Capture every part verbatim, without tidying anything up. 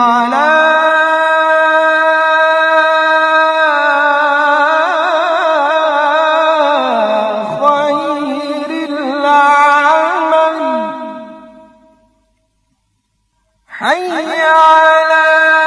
على خير العمل حي على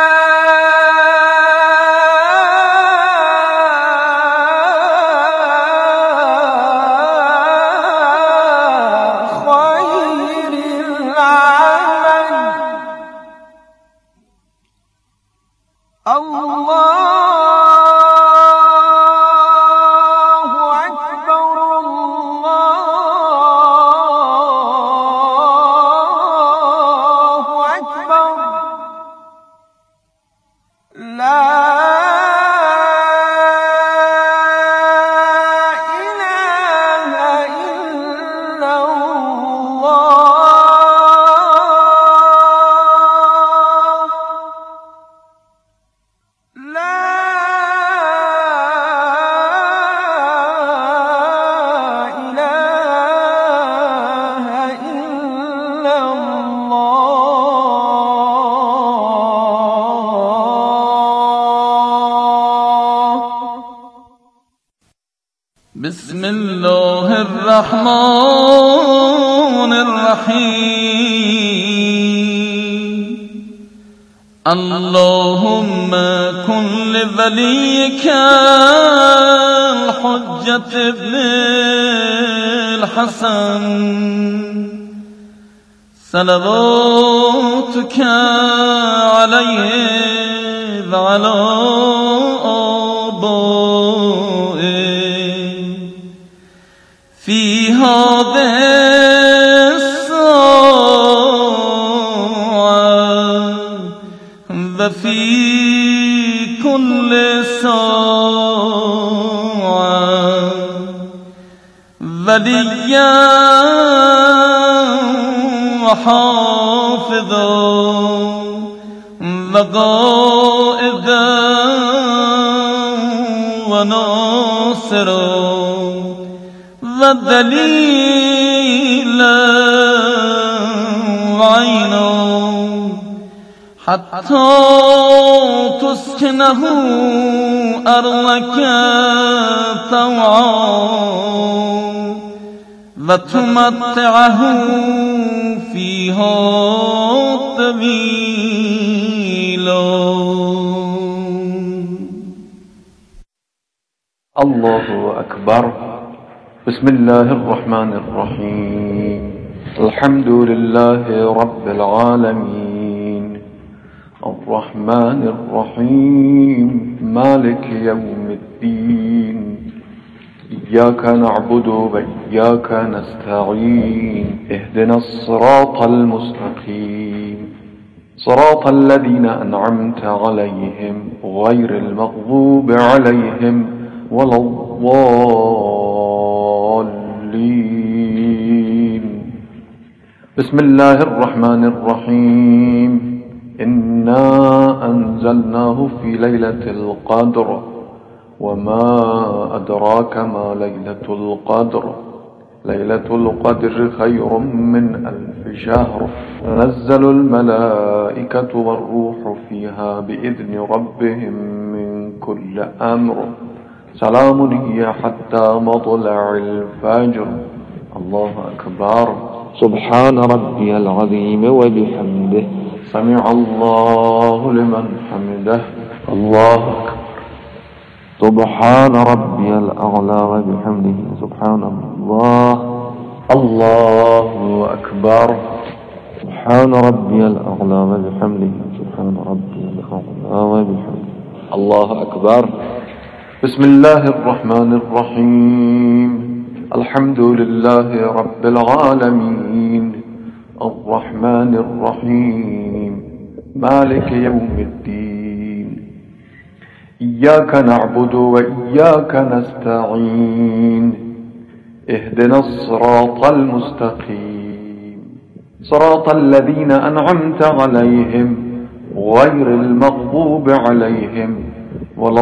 بسم الله الرحمن الرحيم اللهم كن لوليك الحجة ابن الحسن صلواتك عليه وعلى آبائه في هذه الساعة وفي كل ساعة وليا وحافظا وقائدا وناصرا ودليلا وعينا حتى تسكنه أرضك طوعا وتمتعه فيها طويلا. الله أكبر. بسم الله الرحمن الرحيم. الحمد لله رب العالمين الرحمن الرحيم مالك يوم الدين إياك نعبد وإياك نستعين اهدنا الصراط المستقيم صراط الذين أنعمت عليهم غير المغضوب عليهم ولا الضالين. بسم الله الرحمن الرحيم. إنا أنزلناه في ليلة القدر وما أدراك ما ليلة القدر ليلة القدر خير من ألف شهر تنزل الملائكة والروح فيها بإذن ربهم من كل أمر سلام هي حتى مطلع الفجر. الله أكبر. سبحان ربي العظيم وبحمده سمع الله لمن حمده. الله أكبر. سبحان ربي الأعلى وبحمده سبحان الله. الله أكبر. سبحان ربي الأعلى وبحمده سبحان ربي الأعلى وبحمده. الله أكبر. بسم الله الرحمن الرحيم. الحمد لله رب العالمين الرحمن الرحيم مالك يوم الدين إياك نعبد وإياك نستعين اهدنا الصراط المستقيم صراط الذين أنعمت عليهم غير المغضوب عليهم ولا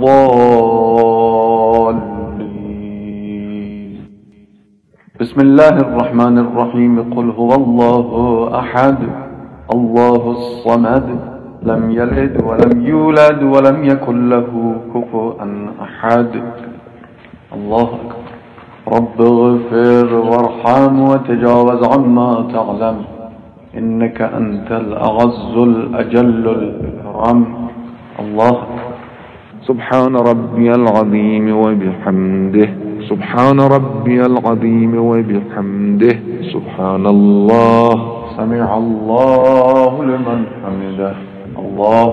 الضالين. بسم الله الرحمن الرحيم. قل هو الله أحد الله الصمد لم يلد ولم يولد ولم يكن له كفوا أحد. الله أكبر. رب اغفر وارحم وتجاوز عما تعلم إنك أنت الأعز الأجل الأكرم. الله أكبر. سبحان ربي العظيم وبحمده سبحان ربي العظيم وبحمده سبحان الله. سمع الله لمن حمده. الله.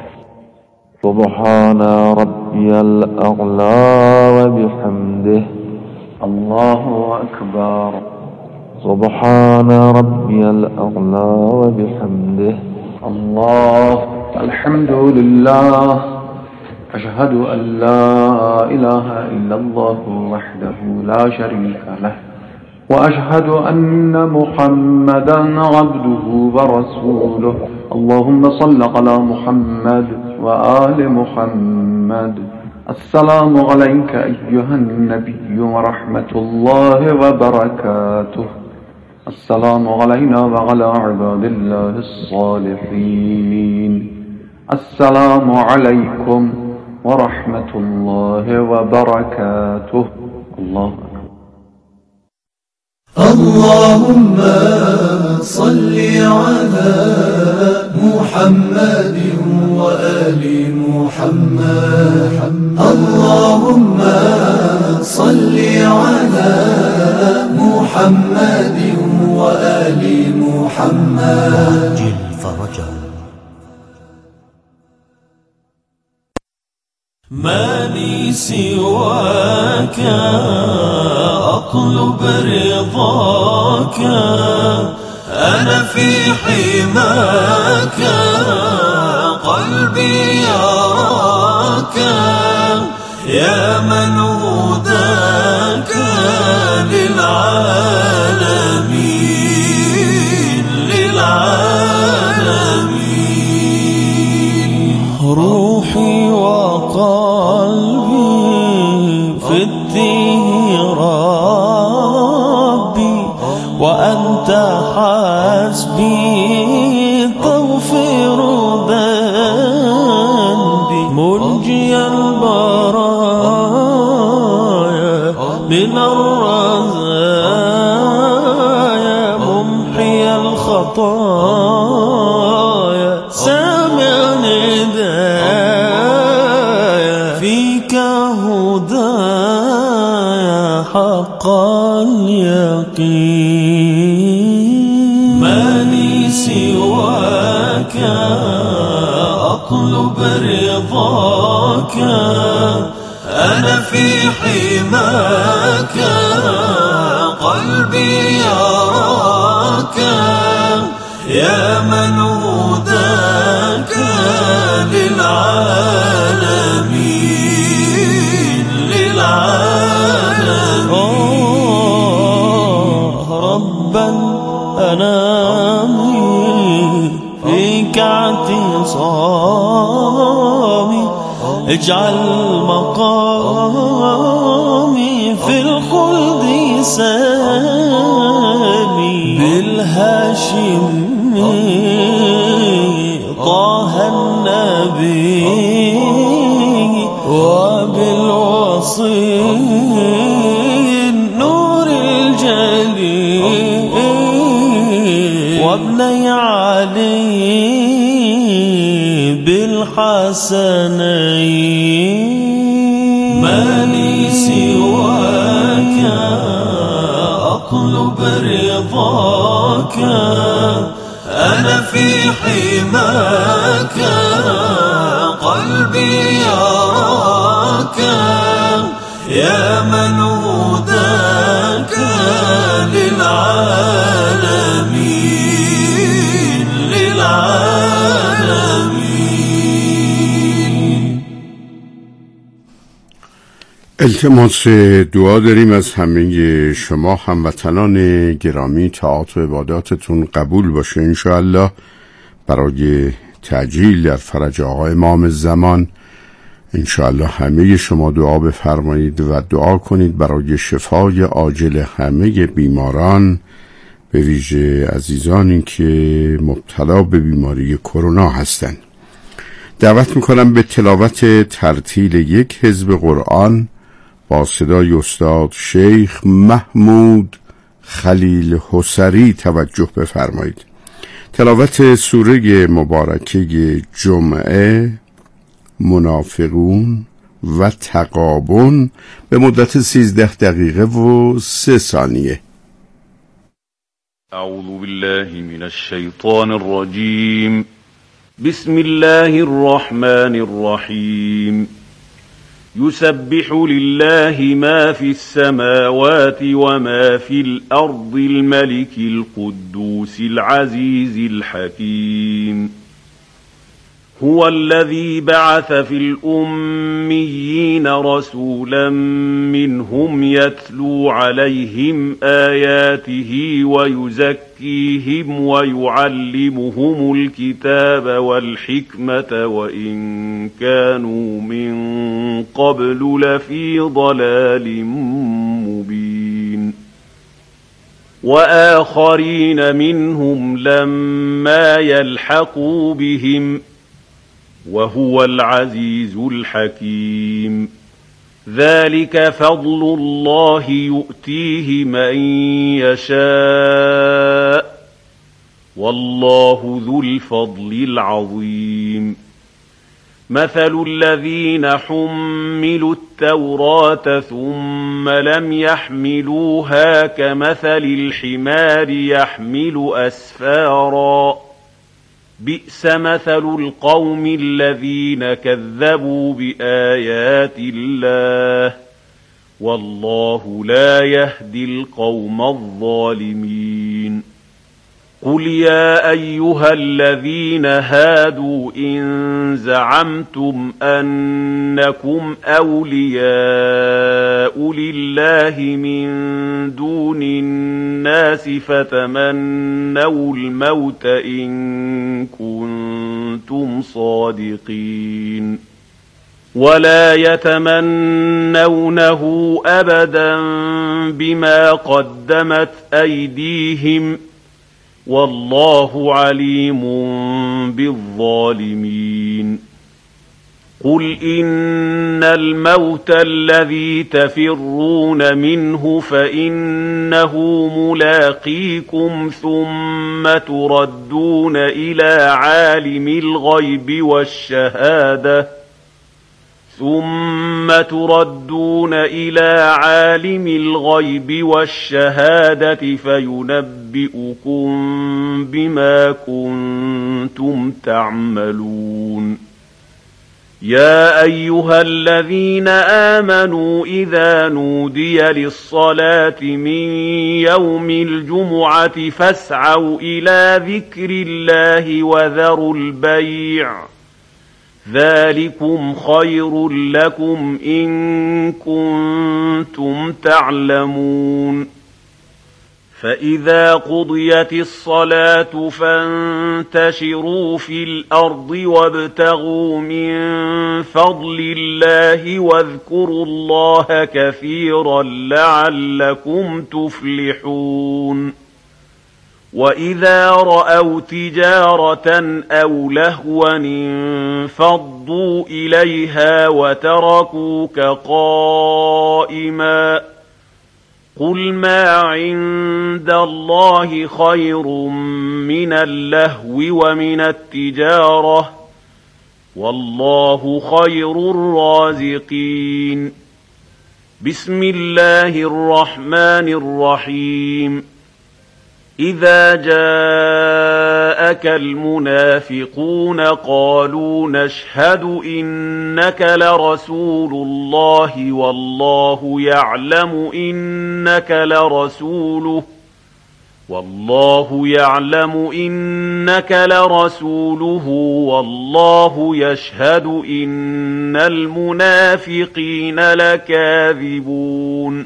سبحان ربي الأعلى وبحمده. الله أكبر. سبحان ربي الأعلى وبحمده. الله. الحمد لله. أشهد أن لا إله إلا الله وحده لا شريك له وأشهد أن محمدا عبده ورسوله. اللهم صل على محمد وآل محمد. السلام عليك أيها النبي ورحمة الله وبركاته. السلام علينا وعلى عباد الله الصالحين. السلام عليكم ورحمة الله وبركاته. الله أكبر. اللهم صل على محمد وآل محمد. اللهم صل على محمد وآل محمد. جل فرجا. ما لي سواك أطلب رضاك أنا في حماك قلبي يراك يا من هداك للعالمين للعالمين. روحي وقلبي فديه ربي وأنت حسبي تغفر ذنبي منجي البرايا من الرزايا ممحي الخطايا سامع ندايا فيك هدايا حق اليقين. ما لي سواك أطلب رضاك أنا في حماك قلبي يراك يا من هداك للعالمين للعالمين. ربا أنامي فيك اعتصامي اجعل مقامي في الخلد سامي بالهاشمي طه النبي وبالوصي النور الجليل وابني علي بالحسنين. ما لي سواك أطلب رضاك أنا في حماك قلبي يراك يا من هداك للعالمين للعالمين. التماس دعا داریم از همه شما هموطنان گرامی. طاعات و عباداتتون قبول باشه انشاءالله. برای تعجیل در فرج آقا امام زمان انشاءالله همه شما دعا بفرمایید و دعا کنید برای شفای عاجل همه بیماران، به ویژه عزیزانی که مبتلا به بیماری کرونا هستند. دعوت میکنم به تلاوت ترتیل یک حزب قرآن با صدای استاد شیخ محمود خلیل حسری توجه بفرمایید. تلاوت سوره مبارکه جمعه، منافقون و تغابن به مدت سیزده دقیقه و سه ثانیه. اعوذ بالله من الشیطان الرجیم. بسم الله الرحمن الرحیم. يسبح لله ما في السماوات وما في الأرض الملك القدوس العزيز الحكيم. هو الذي بعث في الأميين رسولا منهم يتلو عليهم آياته ويزكيهم ويعلمهم الكتاب والحكمة وإن كانوا من قبل لفي ضلال مبين. وآخرين منهم لما يلحقوا بهم وهو العزيز الحكيم. ذلك فضل الله يؤتيه من يشاء والله ذو الفضل العظيم. مثل الذين حملوا التوراة ثم لم يحملوها كمثل الحمار يحمل أسفاراً بئس مثل القوم الذين كذبوا بآيات الله والله لا يهدي القوم الظالمين. قل يا أيها الذين هادوا إن زعمتم أنكم أولياء لله من دون الناس فتمنوا الموت إن كنتم صادقين ولا يتمنونه أبدا بما قدمت أيديهم والله عليم بالظالمين. قل إن الموت الذي تفرون منه فإنه ملاقيكم ثم تردون إلى عالم الغيب والشهادة ثم تردون إلى عالم الغيب والشهادة فينبئكم بما كنتم تعملون. يا أيها الذين آمنوا إذا نودي للصلاة من يوم الجمعة فاسعوا إلى ذكر الله وذروا البيع ذلكم خير لكم إن كنتم تعلمون. فإذا قضيت الصلاة فانتشروا في الأرض وابتغوا من فضل الله واذكروا الله كثيرا لعلكم تفلحون. وإذا رأوا تجارة أو لهوا انفضوا إليها وتركوك قائما قل ما عند الله خير من اللهو ومن التجارة والله خير الرازقين. بسم الله الرحمن الرحيم. إذا جاءك المنافقون قالوا نشهد إنك لرسول الله والله يعلم إنك لرسوله والله يعلم إنك لرسوله والله يشهد إن المنافقين لكاذبون.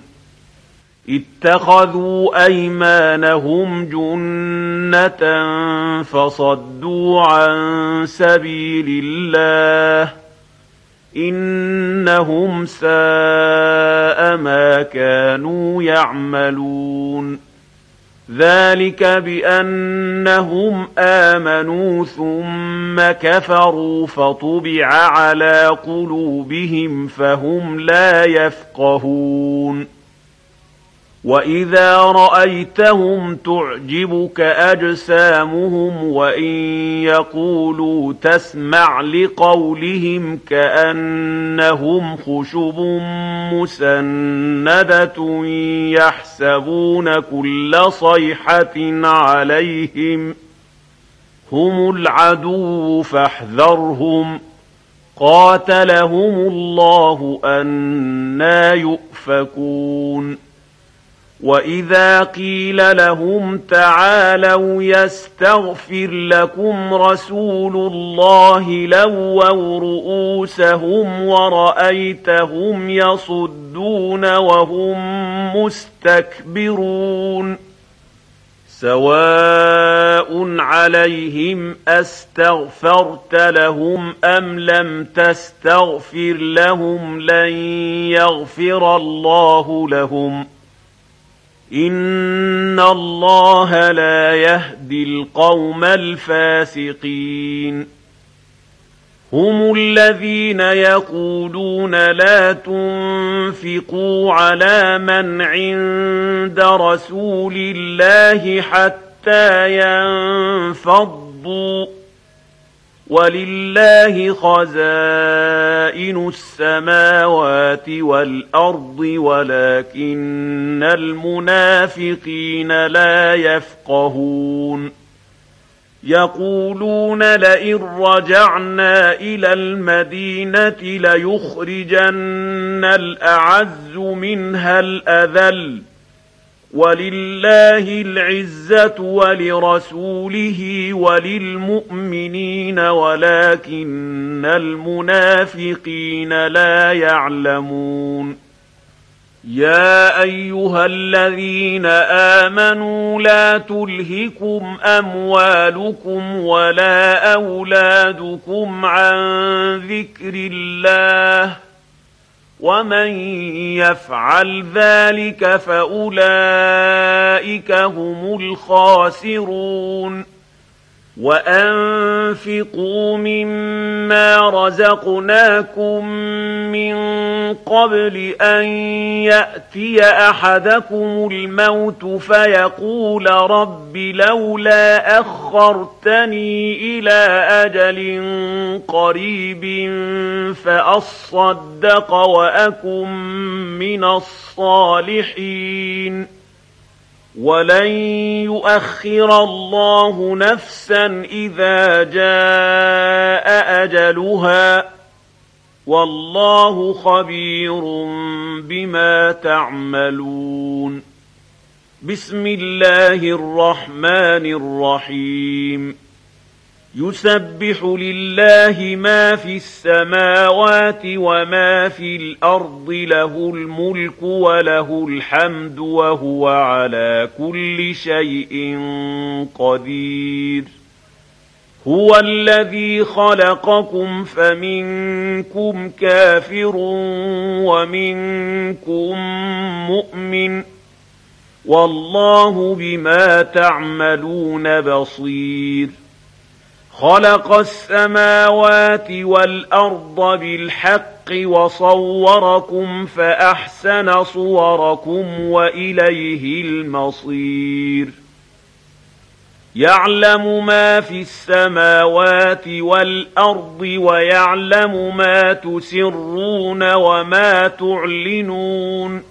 اتخذوا أيمانهم جنة فصدوا عن سبيل الله إنهم ساء ما كانوا يعملون. ذلك بأنهم آمنوا ثم كفروا فطبع على قلوبهم فهم لا يفقهون وإذا رأيتهم تعجبك أجسامهم وإن يقولوا تسمع لقولهم كأنهم خشب مسندة يحسبون كل صيحة عليهم هم العدو فاحذرهم قاتلهم الله أنى يؤفكون وإذا قيل لهم تعالوا يستغفر لكم رسول الله لووا رؤوسهم ورأيتهم يصدون وهم مستكبرون سواء عليهم أستغفرت لهم أم لم تستغفر لهم لن يغفر الله لهم إن الله لا يهدي القوم الفاسقين هم الذين يقولون لا تنفقوا على من عند رسول الله حتى ينفضوا ولله خزائن السماوات والأرض ولكن المنافقين لا يفقهون يقولون لئن رجعنا إلى المدينة ليخرجن الأعز منها الأذل ولله العزة ولرسوله وللمؤمنين ولكن المنافقين لا يعلمون يا أيها الذين آمنوا لا تلهكم أموالكم ولا أولادكم عن ذكر الله ومن يفعل ذلك فأولئك هم الخاسرون وأنفقوا مما رزقناكم من قبل أن يأتي أحدكم الموت فيقول رب لولا أخرتني إلى أجل قريب فأصدق وأكن من الصالحين ولن يؤخر الله نفسا إذا جاء أجلها والله خبير بما تعملون بسم الله الرحمن الرحيم يسبح لله ما في السماوات وما في الأرض له الملك وله الحمد وهو على كل شيء قدير هو الذي خلقكم فمنكم كافر ومنكم مؤمن والله بما تعملون بصير خلق السماوات والأرض بالحق وصوركم فأحسن صوركم وإليه المصير يعلم ما في السماوات والأرض ويعلم ما تسرون وما تعلنون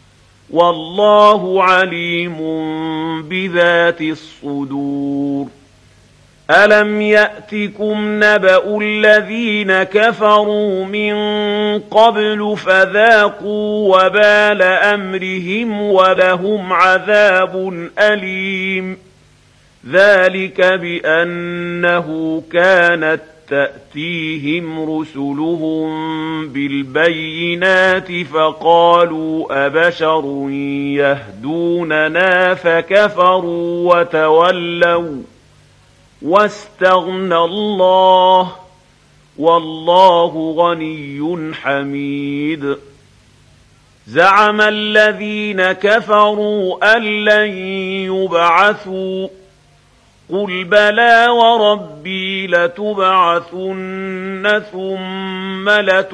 والله عليم بذات الصدور ألم يأتكم نبأ الذين كفروا من قبل فذاقوا وبال أمرهم ولهم عذاب أليم ذلك بأنه كانت تأتيهم رسلهم بالبينات فقالوا أبشر يهدوننا فكفروا وتولوا واستغنى الله والله غني حميد زعم الذين كفروا أن لن يبعثوا قل بلى وربي لتبعثن ثم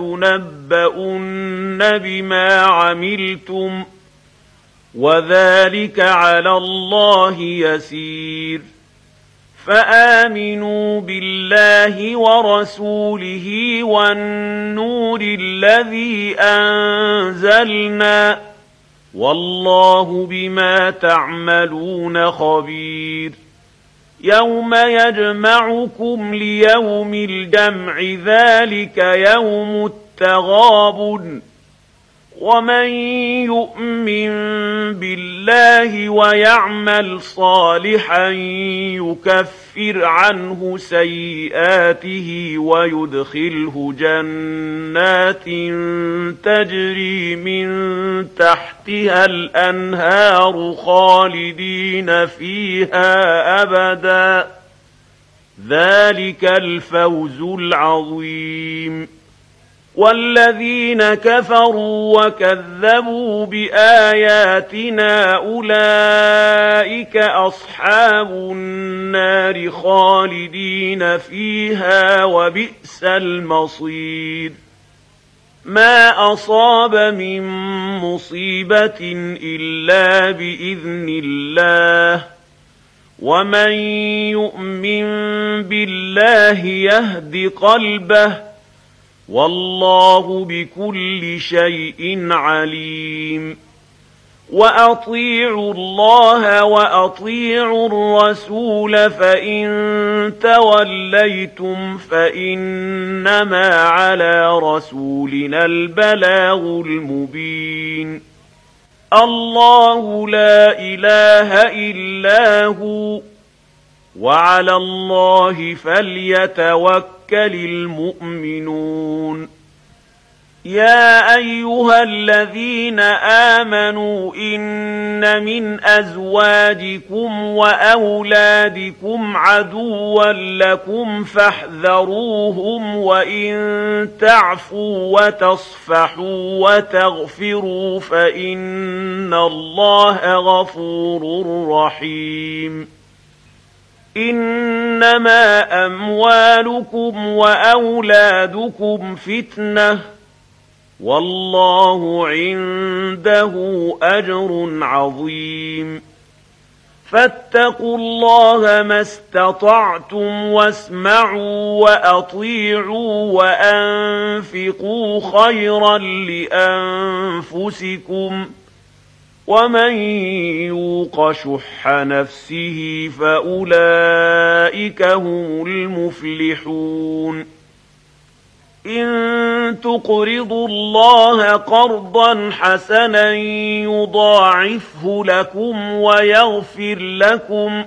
لتنبؤن بما عملتم وذلك على الله يسير فآمنوا بالله ورسوله والنور الذي أنزلنا والله بما تعملون خبير يوم يجمعكم ليوم الجمع ذلك يوم التغابن ومن يؤمن بالله ويعمل صالحا يكفر عنه سيئاته ويدخله جنات تجري من تحتها الأنهار خالدين فيها أبدا ذلك الفوز العظيم والذين كفروا وكذبوا بآياتنا أولئك أصحاب النار خالدين فيها وبئس المصير ما أصاب من مصيبة إلا بإذن الله ومن يؤمن بالله يهد قلبه والله بكل شيء عليم وأطيعوا الله وأطيعوا الرسول فإن توليتم فإنما على رسولنا البلاغ المبين الله لا إله إلا هو وعلى الله فليتوكل المؤمنون يا أيها الذين آمنوا إن من أزواجكم وأولادكم عدوا لكم فاحذروهم وإن تعفوا وتصفحوا وتغفروا فإن الله غفور رحيم إنما أموالكم وأولادكم فتنة والله عنده أجر عظيم فاتقوا الله ما استطعتم واسمعوا وأطيعوا وأنفقوا خيرا لأنفسكم ومن يوق شح نفسه فأولئك هم المفلحون إن تقرضوا الله قرضا حسنا يضاعفه لكم ويغفر لكم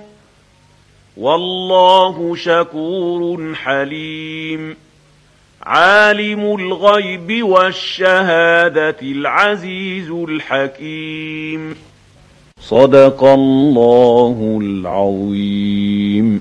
والله شكور حليم عالم الغيب والشهادة العزيز الحكيم صدق الله العظيم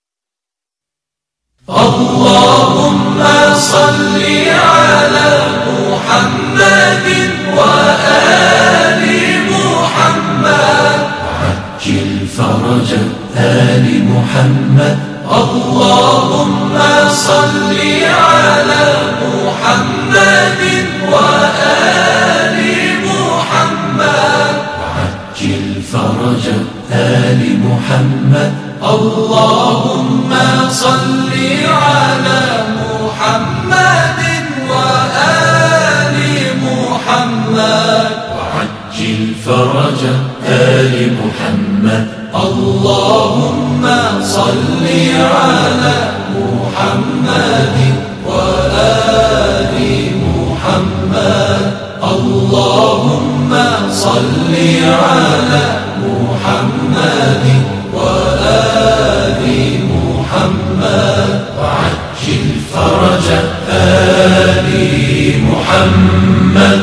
اللهم صل على محمد وآل محمد عجل فرج آل محمد اللهم صل على محمد وآل محمد عجل فرج آل محمد اللهم صل على محمد وآل محمد وعجل فرج آل محمد اللهم صل على محمد وآل محمد اللهم صل على محمد وآل محمد وعجل فرج آل محمد.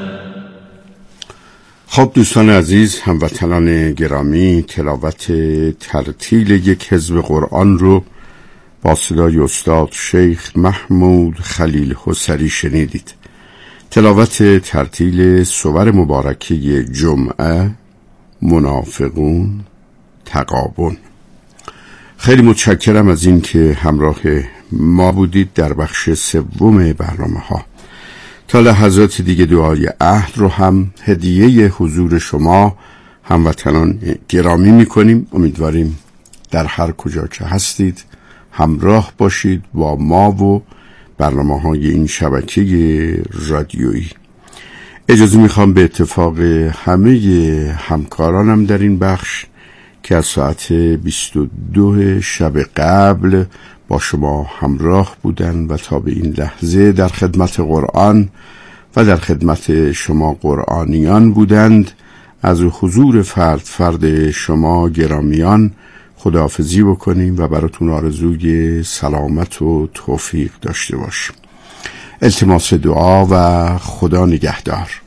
خب دوستان عزیز، هموطنان گرامی، تلاوت ترتیل یک حزب قرآن رو با صدای استاد شیخ محمود خلیل حسری شنیدید. تلاوت ترتیل سور مبارکه جمعه، منافقون، تغابن. خیلی متشکرم از این که همراه ما بودید در بخش سوم برنامه ها. تا لحظات دیگه دعای عهد رو هم هدیه حضور شما هموطنان گرامی میکنیم. امیدواریم در هر کجا که هستید همراه باشید با ما و برنامه های این شبکه رادیویی. اجازه میخوام به اتفاق همه همکارانم در این بخش که از ساعت بیست و دو شب قبل با شما همراه بودن و تا به این لحظه در خدمت قرآن و در خدمت شما قرآنیان بودند، از حضور فرد فرد شما گرامیان خداحافظی بکنیم و براتون آرزوی سلامت و توفیق داشته باشیم. التماس دعا و خدا نگهدار.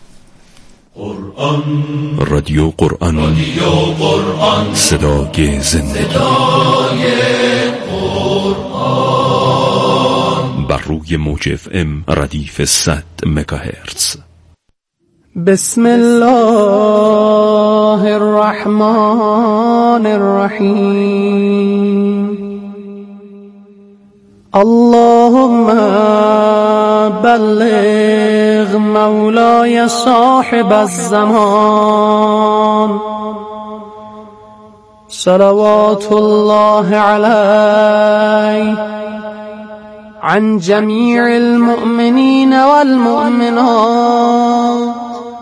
قرآن، رادیو قرآن، رادیو قرآن، صدای زندگی، صدای قرآن، بر روی موج اف ام ردیف صد مگاهرتز. بسم الله الرحمن الرحیم. اللهم بلغ مولای صاحب الزمان صلوات الله علیه عن جمیع المؤمنین والمؤمنات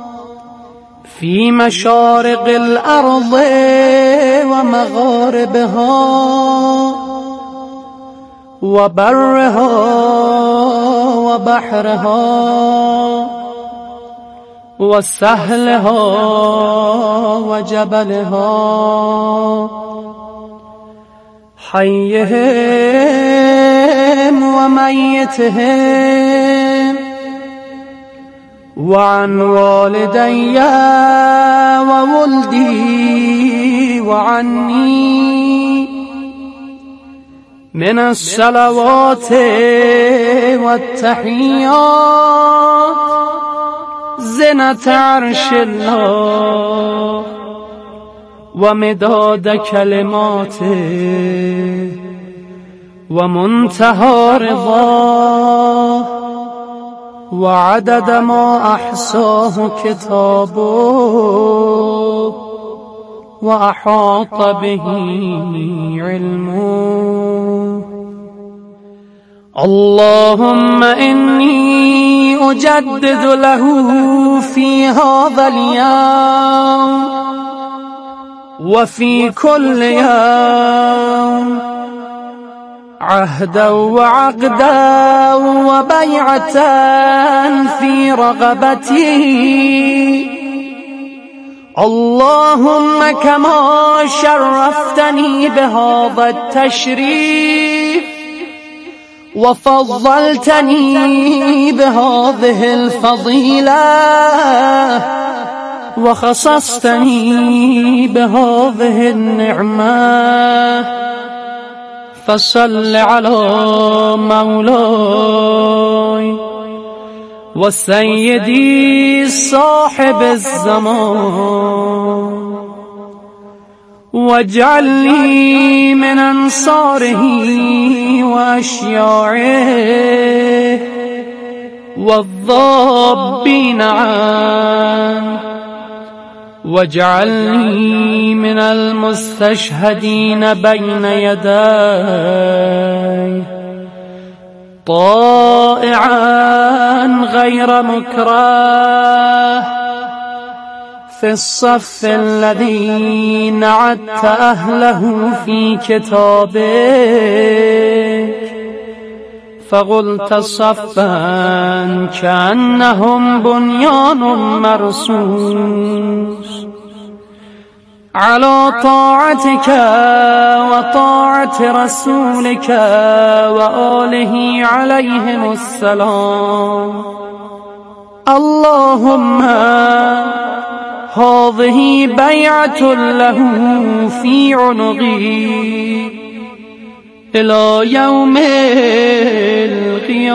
في مشارق الأرض ومغاربها وبرها وبحرها وسهلها وجبلها حيهم وميتهم وعن والدي وولدي وعني من الصلوات والتحيات زنة عرش الله ومداد كلماته ومنتهى رضاه وعدد ما أحصاه كتابه وأحاط به علمه. اللهم إني أجدد له في هذا اليوم وفي كل يوم عهدا وعقدا وبيعة في رغبتي. اللهم كما شرفتني بهذا التشريف وفضلتني بهذه الفضيلة وخصصتني بهذه النعمة فصل على مولاي وسيدي صاحب الزمان واجعلني من أنصاره وأشياعه والضابين عنه واجعلني من المستشهدين بين يديه طائعا غير مكره في الصف الذي نعدت أهله في كتابك فقلت صفا كأنهم بنيان مرصوص على طاعتك وطاعة رسولك وآله عليهم السلام. اللهم هذه بيعة له في عنقي إلى يوم القيامة.